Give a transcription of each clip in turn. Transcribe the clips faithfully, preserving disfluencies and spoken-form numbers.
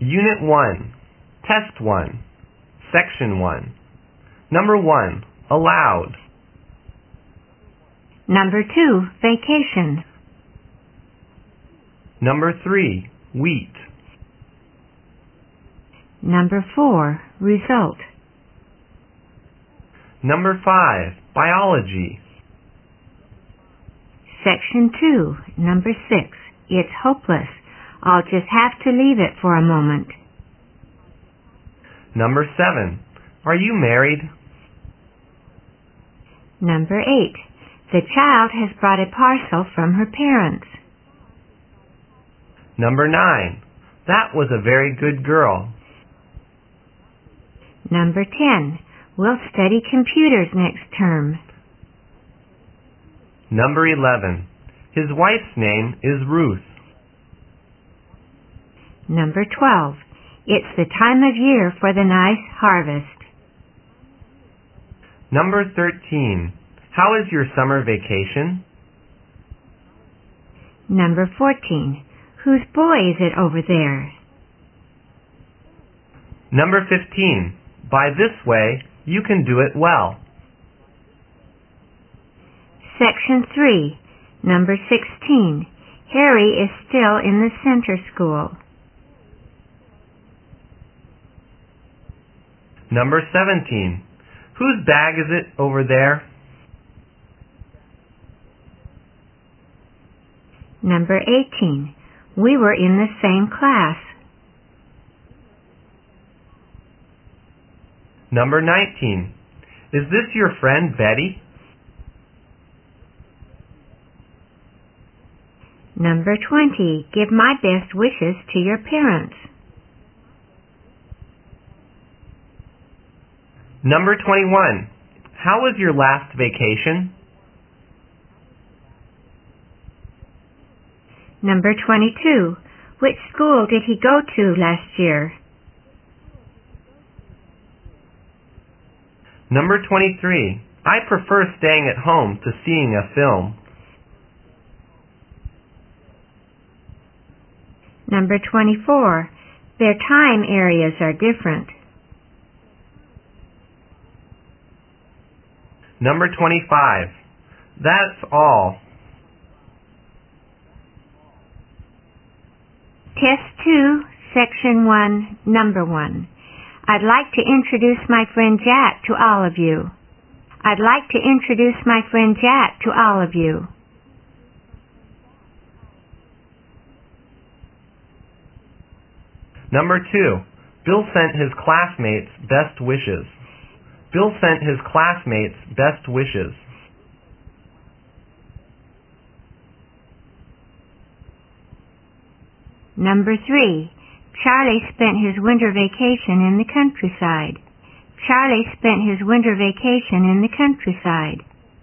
Unit one, Test one, Section one. Number one, allowed. Number two, vacation. Number three, wheat. Number four, result. Number five, biology. Section two, number six, it's hopeless. I'll just have to leave it for a moment. Number seven, are you married? Number eight, the child has brought a parcel from her parents. Number nine, that was a very good girl. Number ten, we'll study computers next term. Number eleven, his wife's name is Ruth. Number twelve, it's the time of year for the nice harvest. Number thirteen, how is your summer vacation? Number fourteen, whose boy is it over there? Number fifteen, by this way, you can do it well. Section three, number sixteen, Harry is still in the center school. Number seventeen, whose bag is it over there? Number eighteen, we were in the same class. Number nineteen, is this your friend Betty? Number twenty, give my best wishes to your parents. Number twenty-one, how was your last vacation? Number twenty-two, which school did he go to last year? Number twenty-three, I prefer staying at home to seeing a film. Number twenty-four, their time areas are different. Number twenty-five, that's all. Test two, Section one, Number one. I'd like to introduce my friend Jack to all of you. I'd like to introduce my friend Jack to all of you. Number two, Bill sent his classmates best wishes. Bill sent his classmates best wishes. Number three, Charlie spent his winter vacation in the countryside. Charlie spent his winter vacation in the countryside.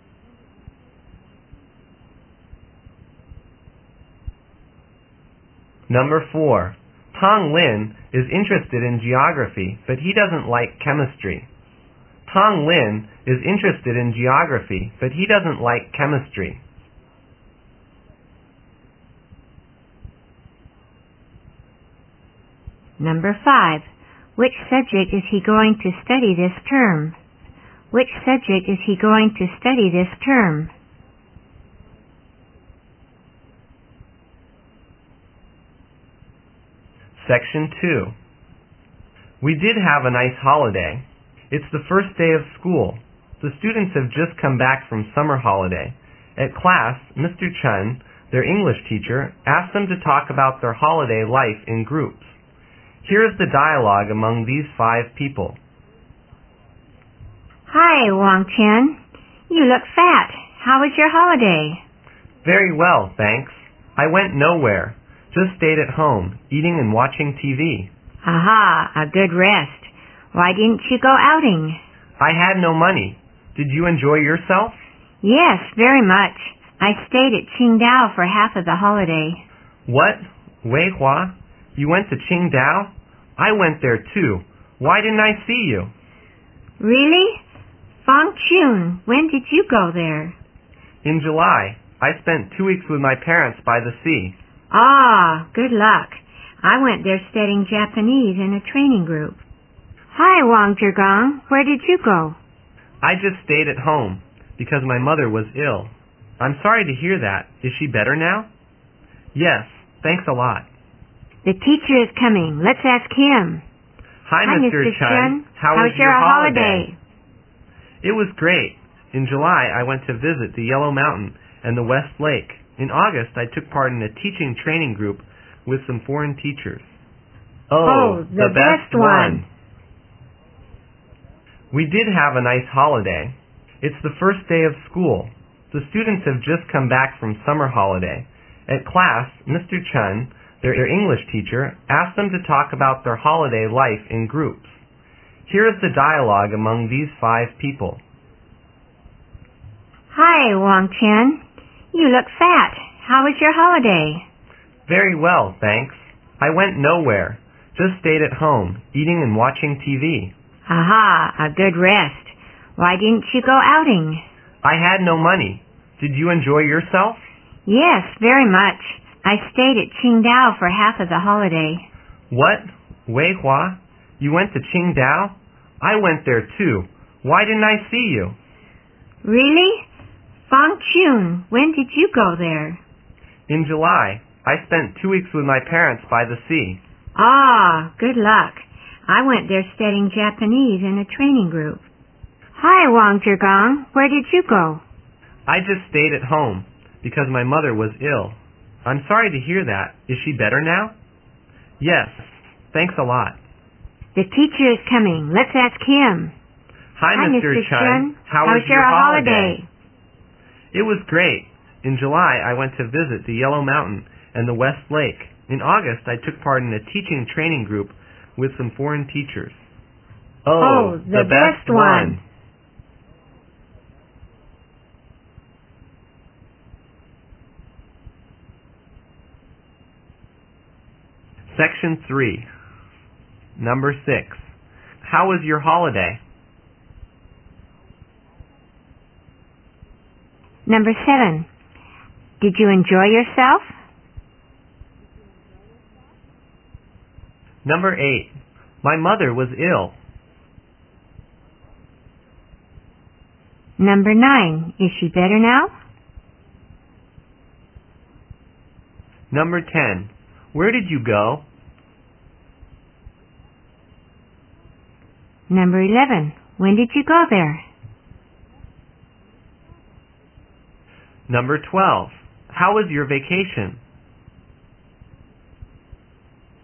Number four, Tong Lin is interested in geography, but he doesn't like chemistry. Tong Lin is interested in geography, but he doesn't like chemistry. Number five, which subject is he going to study this term? Which subject is he going to study this term? Section two. We did have a nice holiday. It's the first day of school. The students have just come back from summer holiday. At class, Mister Chen, their English teacher, asked them to talk about their holiday life in groups. Here is the dialogue among these five people. Hi, Wang Chen. You look fat. How was your holiday? Very well, thanks. I went nowhere. Just stayed at home, eating and watching T V. Aha, a good rest. Why didn't you go outing? I had no money. Did you enjoy yourself? Yes, very much. I stayed at Qingdao for half of the holiday. What? Weihua? You went to Qingdao? I went there too. Why didn't I see you? Really? Fangchun, when did you go there? In July. I spent two weeks with my parents by the sea. Ah, good luck. I went there studying Japanese in a training group. Hi, Wang Zhigong. Where did you go? I just stayed at home because my mother was ill. I'm sorry to hear that. Is she better now? Yes, thanks a lot. The teacher is coming. Let's ask him. Hi, Hi Mister Mister Chun. How How was was your holiday? holiday? It was great. In July, I went to visit the Yellow Mountain and the West Lake. In August, I took part in a teaching training group with some foreign teachers. Oh, the best one. We did have a nice holiday. It's the first day of school. The students have just come back from summer holiday. At class, Mister Chun, their English teacher, asked them to talk about their holiday life in groups. Here is the dialogue among these five people. Hi, Wang Chen. You look fat. How was your holiday? Very well, thanks. I went nowhere. Just stayed at home, eating and watching T V. Aha, a good rest. Why didn't you go outing? I had no money. Did you enjoy yourself? Yes, very much. I stayed at Qingdao for half of the holiday. What? Weihua? You went to Qingdao? I went there too. Why didn't I see you? Really? Fangchun, when did you go there? In July. I spent two weeks with my parents by the sea. Ah, good luck. I went there studying Japanese in a training group. Hi, Wang Zhigong. Where did you go? I just stayed at home because my mother was ill. I'm sorry to hear that. Is she better now? Yes. Thanks a lot. The teacher is coming. Let's ask him. Hi, Hi Mister Mister Chun. How How was your holiday? It was great. In July, I went to visit the Yellow Mountain and the West Lake. In August, I took part in a teaching training group with some foreign teachers. Oh, the best one. Section three. Number six. How was your holiday? Number seven. Did you enjoy yourself? Number eight. My mother was ill. Number nine. Is she better now? Number ten. Where did you go? Number eleven. When did you go there? Number twelve. How was your vacation?